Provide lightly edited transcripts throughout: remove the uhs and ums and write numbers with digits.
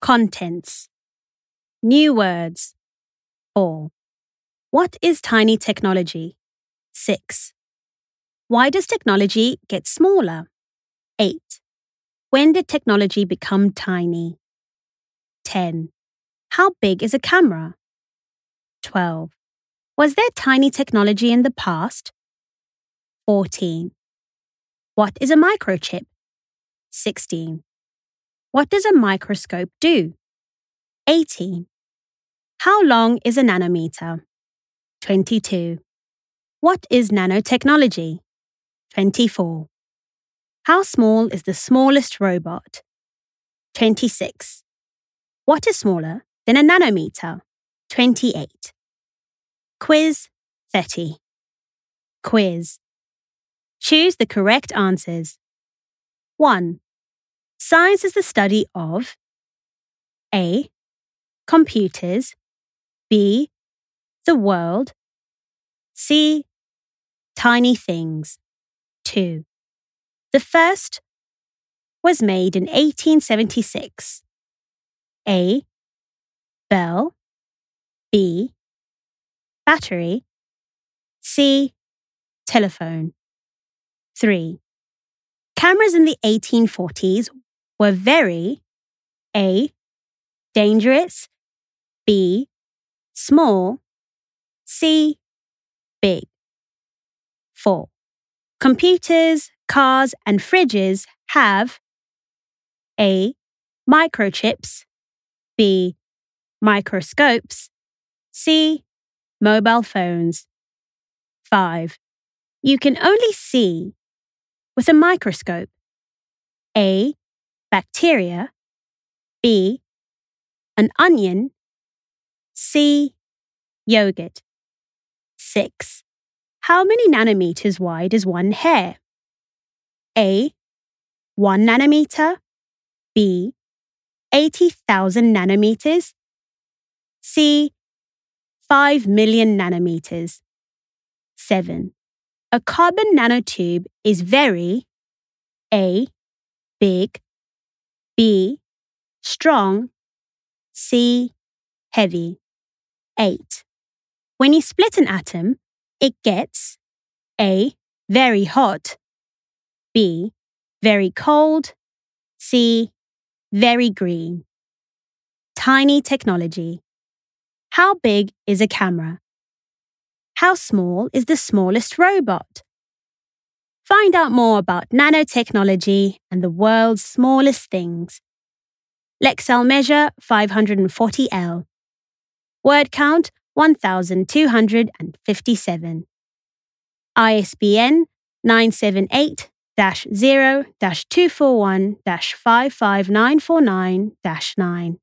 Contents. New words. 4. What is tiny technology? 6. Why does technology get smaller? 8. When did technology become tiny? 10. How big is a camera? 12. Was there tiny technology in the past? 14. What is a microchip? 16. What does a microscope do? 18. How long is a nanometer? 22. What is nanotechnology? 24. How small is the smallest robot? 26. What is smaller than a nanometer? 28. Quiz 30. Quiz. Choose the correct answers. 1. Science is the study of A. Computers, B. The world, C. Tiny things. 2. The first was made in 1876. A. Bell, B. Battery, C. Telephone. 3. Cameras in the 1840s were very A. Dangerous, B. Small, C. Big. 4. Computers, cars, and fridges have A. Microchips, B. Microscopes, C. Mobile phones. 5. You can only see with a microscope A. Bacteria, B. An onion, C. Yogurt. 6. How many nanometers wide is one hair? A. 1 nanometer, B. 80,000 nanometers, C. 5 million nanometers. 7. A carbon nanotube is very A. Big, B. Strong, C. Heavy. 8. When you split an atom, it gets A. Very hot, B. Very cold, C. Very green. Tiny technology. How big is a camera? How small is the smallest robot? Find out more about nanotechnology and the world's smallest things. Lexel measure 540 L. Word count 1,257. ISBN 978-0-241-55949-9.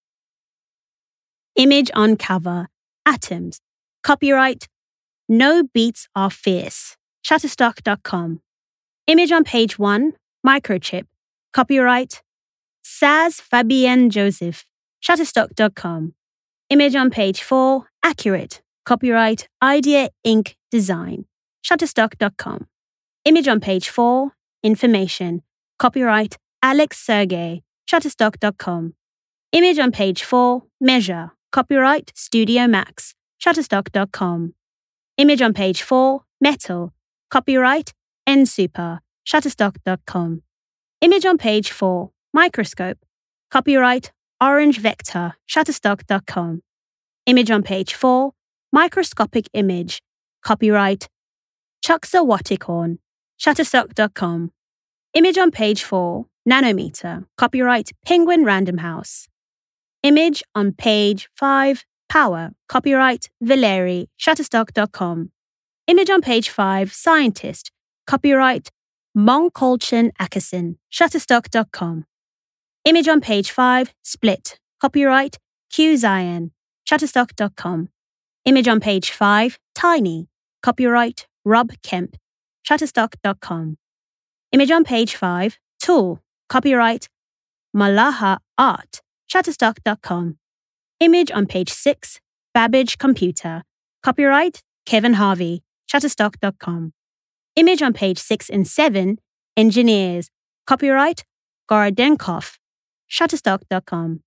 Image on cover. Atoms. Copyright No Beats Are Fierce. Shutterstock.com. Image on page 1. Microchip. Copyright Saz Fabienne Joseph. Shutterstock.com. Image on page 4. Accurate. Copyright Idea Inc. Design. Shutterstock.com. Image on page 4. Information. Copyright Alex Sergey. Shutterstock.com. Image on page 4. Measure. Copyright Studio Max. Shutterstock.com. Image on page 4. Metal. Copyright NSuper. Shutterstock.com. Image on page 4. Microscope. Copyright Orange Vector. Shutterstock.com. Image on page 4. Microscopic image. Copyright Chucksawaticon. Shutterstock.com. Image on page 4. Nanometer. Copyright Penguin Random House. Image on page 5. Power. Copyright Valeri. Shutterstock.com. Image on page 5. Scientist. Copyright Monkolchin Ackerson. Shutterstock.com. Image on page 5. Split. Copyright Q Zion. Shutterstock.com. Image on page 5. Tiny. Copyright Rob Kemp. Shutterstock.com. Image on page 5. Tool. Copyright Malaha Art. Shutterstock.com. Image on page 6. Babbage Computer. Copyright Kevin Harvey. Shutterstock.com. Image on page 6 and 7. Engineers. Copyright Gorodenkov. Shutterstock.com.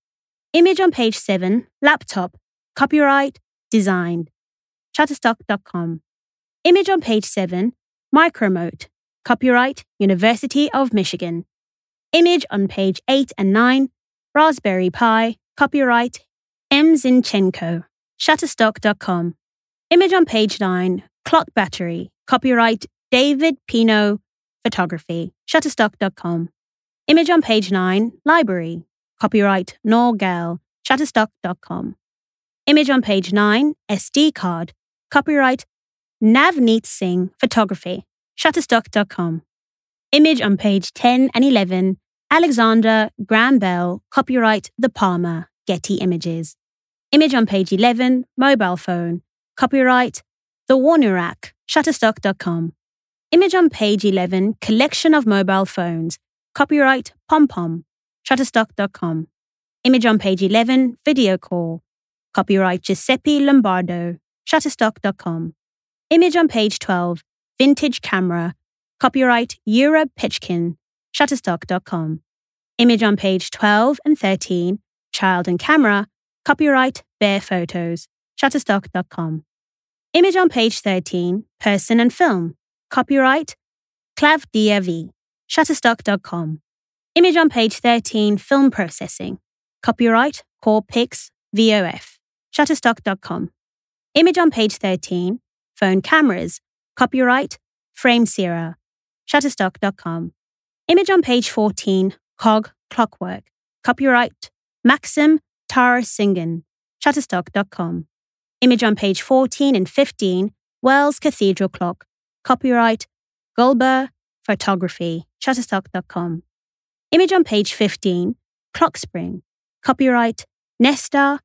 Image on page 7, laptop, copyright, designed, Shutterstock.com. Image on page 7, micromote, copyright, University of Michigan. Image on page 8 and 9, Raspberry Pi, copyright, M. Zinchenko, Shutterstock.com. Image on page 9, clock battery, copyright, David Pino, photography, Shutterstock.com. Image on page 9, library, copyright, Noel Gale, Shutterstock.com. Image on page 9, SD card, copyright, Navneet Singh, photography, Shutterstock.com. Image on page 10 and 11, Alexander Graham Bell, copyright, The Palmer, Getty Images. Image on page 11, mobile phone, copyright, The Warnerac, Shutterstock.com. Image on page 11, collection of mobile phones, copyright, PomPom, Shutterstock.com. Image on page 11, video call, copyright, Giuseppe Lombardo, Shutterstock.com. Image on page 12, vintage camera, copyright, Yura Pitchkin, Shutterstock.com. Image on page 12 and 13, child and camera, copyright, Bear Photos, Shutterstock.com. Image on page 13, person and film, copyright, Clavdia V, Shutterstock.com. Image on page 13, film processing, copyright, Corpix VOF, Shutterstock.com. Image on page 13, phone cameras, copyright, Framesira, Shutterstock.com. Image on page 14, Cog Clockwork, copyright, Maxim Tarasingan, Shutterstock.com. Image on page 14 and 15, Wells Cathedral Clock, copyright, Gulber Photography, Shutterstock.com. Image on page 15, Clock Spring, copyright, Nesta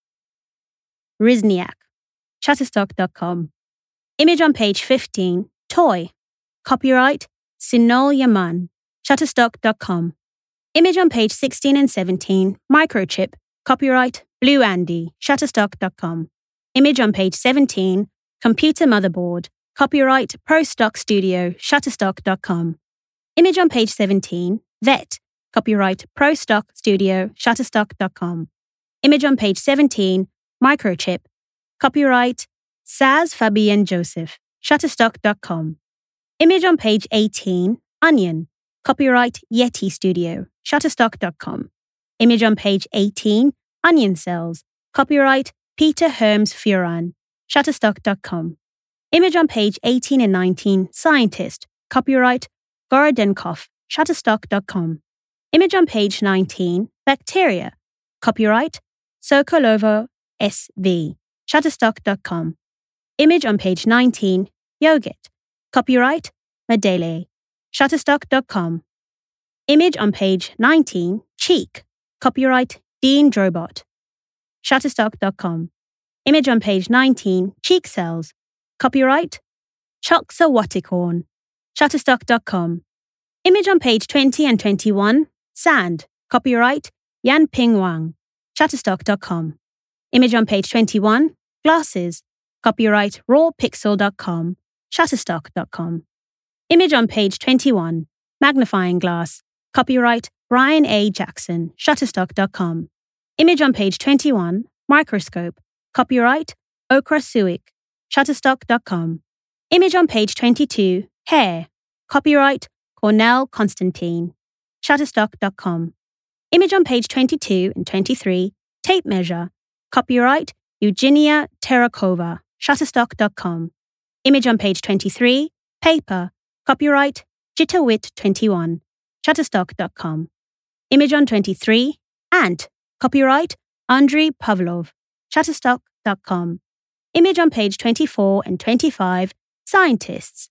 Rizniak, Shutterstock.com. Image on page 15, Toy, copyright, Sinol Yaman, Shutterstock.com. Image on page 16 and 17, Microchip, copyright, Blue Andy, Shutterstock.com. Image on page 17, Computer Motherboard, copyright, ProStock Studio, Shutterstock.com. Image on page 17, Vet, copyright, ProStock Studio, Shutterstock.com. Image on page 17, Microchip, copyright, Saz Fabian Joseph, Shutterstock.com. Image on page 18, Onion, copyright, Yeti Studio, Shutterstock.com. Image on page 18, Onion Cells, copyright, Peter Herms Furan, Shutterstock.com. Image on page 18 and 19, Scientist, copyright, Gorodenkov, Shutterstock.com. Image on page 19, Bacteria, copyright, Sokolovo SV, Shutterstock.com. Image on page 19, Yogurt, copyright, Medele, Shutterstock.com. Image on page 19, Cheek, copyright, Dean Drobot, Shutterstock.com. Image on page 19, Cheek Cells, copyright, Choxawaticorn, Shutterstock.com. Image on page 20 and 21, Sand, copyright, Yanping Wang, Shutterstock.com. Image on page 21, Glasses, copyright, rawpixel.com, Shutterstock.com. Image on page 21, Magnifying Glass, copyright, Brian A. Jackson, Shutterstock.com. Image on page 21, Microscope, copyright, Okra Suik, Shutterstock.com. Image on page 22, Hair, copyright, Cornell Constantine, Shutterstock.com. Image on page 22 and 23, Tape Measure, copyright, Eugenia Terakova, Shutterstock.com. Image on page 23, Paper, copyright, Jitterwit21, Shutterstock.com. Image on 23, Ant, copyright, Andrei Pavlov, Shutterstock.com. Image on page 24 and 25, Scientists,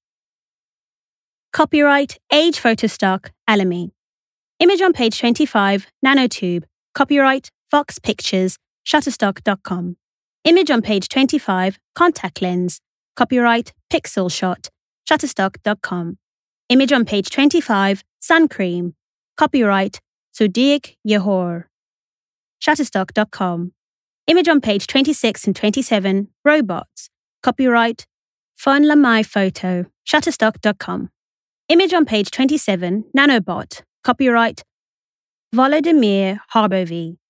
copyright, Age Photostock, Alamy. Image on page 25, Nanotube, copyright, Fox Pictures, Shutterstock.com. Image on page 25, Contact Lens, copyright, Pixel Shot, Shutterstock.com. Image on page 25, Sun Cream, copyright, Sodiq Yehor, Shutterstock.com. Image on page 26 and 27, Robots, copyright, Fon Lamai Photo, Shutterstock.com. Image on page 27, Nanobot, copyright, Volodymyr Harbovy,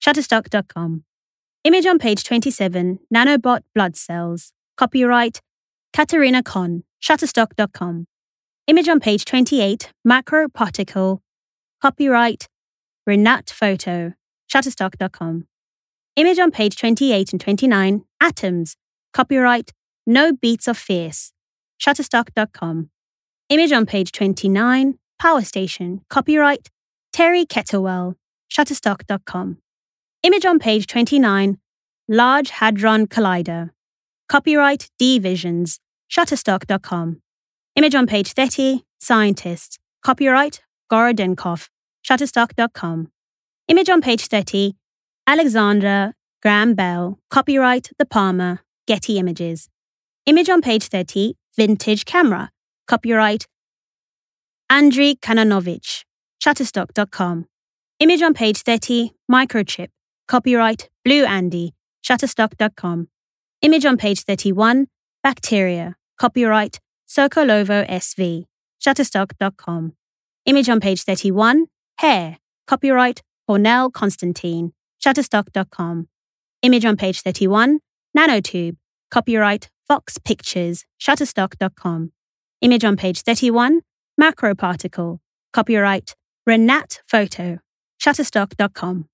Shutterstock.com. Image on page 27, nanobot blood cells. Copyright Katarina Kohn, Shutterstock.com. Image on page 28, macro particle. Copyright Renat Photo, Shutterstock.com. Image on page 28 and 29, atoms. Copyright No Beats of Fierce, Shutterstock.com. Image on page 29, power station. Copyright Terry Kettlewell, Shutterstock.com. Image on page 29, Large Hadron Collider. Copyright D-Visions, Shutterstock.com. Image on page 30, Scientist. Copyright Gorodenkov, Shutterstock.com. Image on page 30, Alexander Graham Bell. Copyright The Palmer, Getty Images. Image on page 30, Vintage Camera. Copyright Andriy Kananovich, Shutterstock.com. Image on page 30, Microchip. Copyright Blue Andy, Shutterstock.com. Image on page 31, Bacteria. Copyright Sokolovo SV, Shutterstock.com. Image on page 31, Hair. Copyright Cornell Constantine, Shutterstock.com. Image on page 31, Nanotube. Copyright Fox Pictures, Shutterstock.com. Image on page 31, Macroparticle. Copyright Renat Photo, Shutterstock.com.